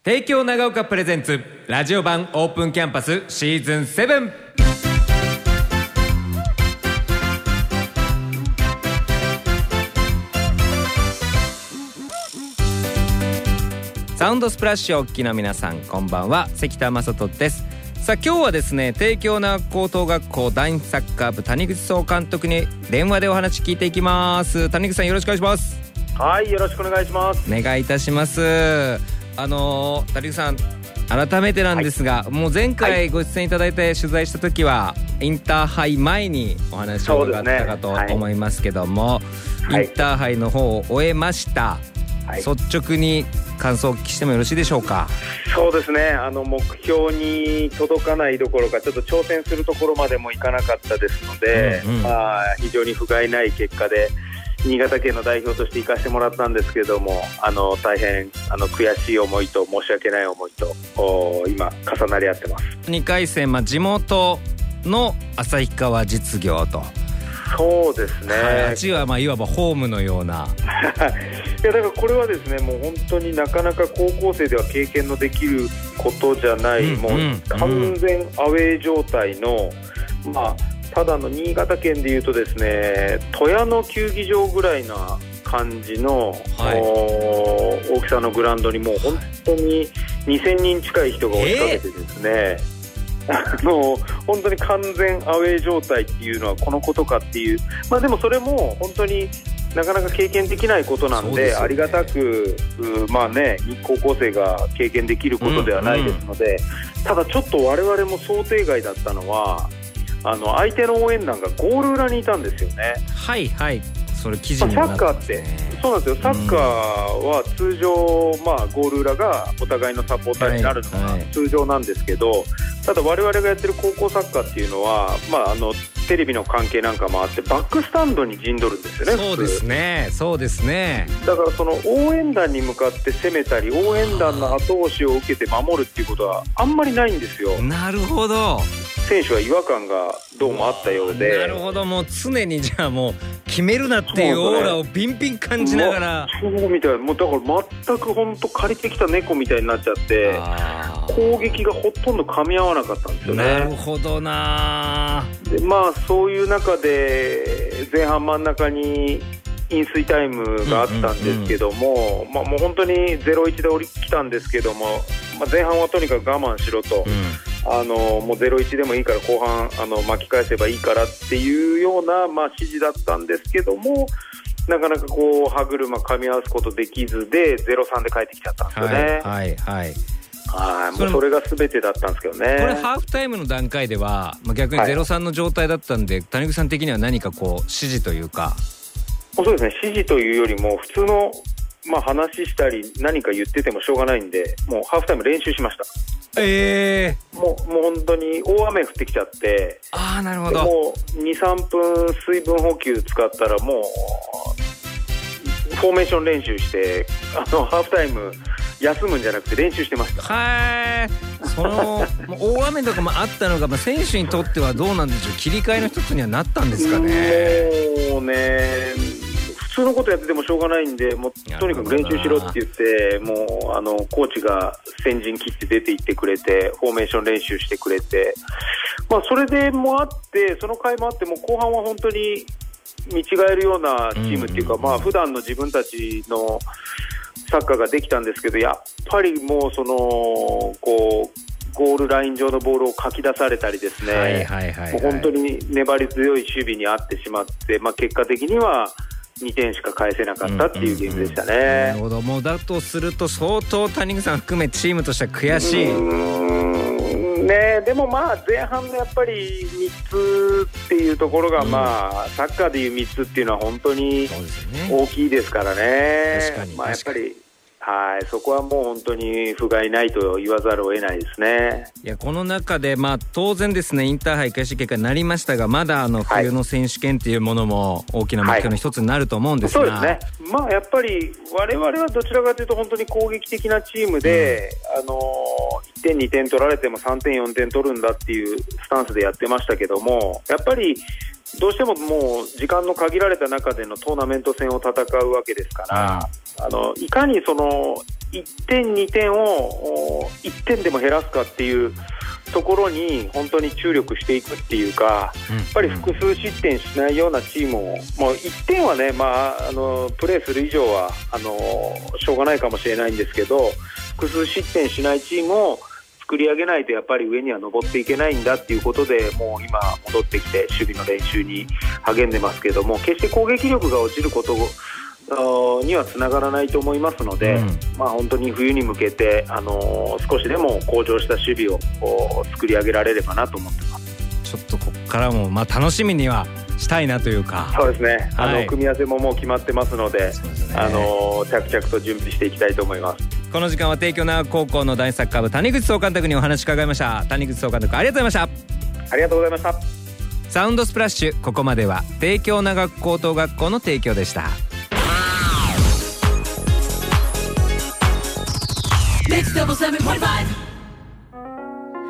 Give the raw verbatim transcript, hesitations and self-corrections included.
帝京長岡プレゼンツラジオ版オープンキャンパスシーズンセブン。サウンドスプラッシュをお聞きの皆さん、こんばんは。関田正人です。さあ今日はですね、帝京長岡高等学校男子サッカー部谷口総監督に電話でお話聞いていきます。谷口さん、よろしくお願いします。 はい、よろしくお願いします。 お願いいたします。あのー、谷口さん、改めてなんですが、はい、もう前回ご出演いただいて取材した時は、はい、インターハイ前にお話を伺ったかと思いますけども、ね、はい、インターハイの方を終えました、はい、率直に感想をお聞きしてもよろしいでしょうか。 そうですね、あの目標に届かないどころかちょっと挑戦するところまでもいかなかったですので、うんうん、まあ、非常に不甲斐ない結果で新潟県の代表として行かせてもらったんですけども、あの大変あの悔しい思いと申し訳ない思いと今重なり合ってます。 にかい戦、まあ、地元の旭川実業と。 そうですね、 はい、あっちはまあいわばホームのような。 いやだからこれはですね、もう本当になかなか高校生では経験のできることじゃない、うん、もう完全アウェー状態の、うん、まあただの新潟県でいうとですね、富谷の球技場ぐらいな感じの、はい、大きさのグラウンドにもう本当ににせんにん近い人が押しかけてですね、えー、あの本当に完全アウェー状態っていうのはこのことかっていう、まあでもそれも本当になかなか経験できないことなんで、ありがたく、まあね、高校生が経験できることではないですので、うんうん、ただちょっと我々も想定外だったのは、あの相手の応援団がゴール裏にいたんですよね。 はいはい、それ記事にもなってますね。 サッカーってそうなんですよ。サッカーは通常、まあ、ゴール裏がお互いのサポーターになるのが通常なんですけど、はいはい、ただ我々がやってる高校サッカーっていうのは、まあ、あのテレビの関係なんかもあってバックスタンドに陣取るんですよね。 そうですね、そうですね。 だからその応援団に向かって攻めたり応援団の後押しを受けて守るっていうことはあんまりないんですよ。 なるほど。 選手は違和感がどうもあったようで。 なるほど、もう常にじゃあもう決めるなっていうオーラをビンビン感じながら。 そうみたいな、もうだから全く本当借りてきた猫みたいになっちゃって攻撃がほとんど噛み合わなかったんですよね。 なるほどな。 でまあそういう中で前半真ん中に飲水タイムがあったんですけども、うんうんうん、まあ、もう本当に ゼロたいいち で降りてきたんですけども、まあ、前半はとにかく我慢しろと、うん、あのもう ゼロたいいち でもいいから後半あの巻き返せばいいからっていうような、まあ、指示だったんですけども、なかなかこう歯車噛み合わすことできずで ゼロたいさん で帰ってきちゃったんですよね。はいはいはい、はい、もうそれが全てだったんですけどね。 これハーフタイムの段階では、まあ、逆に ゼロたいさん の状態だったんで、はい、谷口さん的には何かこう指示というか。 そうですね、指示というよりも普通の、まあ、話したり何か言っててもしょうがないんで、もうハーフタイム練習しました。えー、もう、もう本当に大雨降ってきちゃって、 あー、なるほど。 もう にさんぷん水分補給使ったらもうフォーメーション練習して、あのハーフタイム休むんじゃなくて練習してました。 はい、その大雨とかもあったのが、まあ、選手にとってはどうなんでしょう、切り替えの一つにはなったんですかね。 もうね、普通のことやっててもしょうがないんで、もうとにかく練習しろって言って、もうあのコーチが先陣切って出て行ってくれてフォーメーション練習してくれて、まあ、それでもあってその回もあって、もう後半は本当に見違えるようなチームっていうか、うんうんうん、まあ、普段の自分たちのサッカーができたんですけど、やっぱりもうそのこうゴールライン上のボールをかき出されたりですね、はいはいはいはい、もう本当に粘り強い守備にあってしまって、まあ、結果的にはにてんしか返せなかったっていうゲームでしたね。うんうんうん、なるほど。もうだとすると相当谷口さん含めチームとしては悔しい。うーん、ね、でもまあ前半のやっぱりみっつっていうところが、まあ、うん、サッカーでいうみっつっていうのは本当に大きいですからね。確かに、まあ、やっぱりはい、そこはもう本当に不甲斐ないと言わざるを得ないですね。 いや、この中で、まあ、当然ですね、インターハイ開始結果になりましたが、まだあの冬の選手権っていうものも大きな目標の一つになると思うんですが、 はい、そうですね、まあ、やっぱり我々はどちらかというと本当に攻撃的なチームで、うん、あのいってんにてん取られてもさんてんよんてん取るんだっていうスタンスでやってましたけども、やっぱりどうしてももう時間の限られた中でのトーナメント戦を戦うわけですから、うん、あのいかにそのいってんにてんをいってんでも減らすかっていうところに本当に注力していくっていうか、やっぱり複数失点しないようなチームを、もういってんはね、まあ、あのプレーする以上はあのしょうがないかもしれないんですけど、複数失点しないチームを作り上げないとやっぱり上には上っていけないんだっていうことで、もう今戻ってきて守備の練習に励んでますけども、決して攻撃力が落ちることにはつながらないと思いますので、うん、まあ、本当に冬に向けて、あのー、少しでも向上した守備をこう作り上げられればなと思ってます。 ちょっとここからも、まあ、楽しみにはしたいなというか。 そうですね、あの、はい、組み合わせももう決まってますので、そうですね、あのー、着々と準備していきたいと思います。 この時間は帝京長高校の男子サッカー部、谷口総監督にお話伺いました。谷口総監督、ありがとうございました。 ありがとうございました。 サウンドスプラッシュ、ここまでは帝京長高等学校の提供でした。Mix double seven point five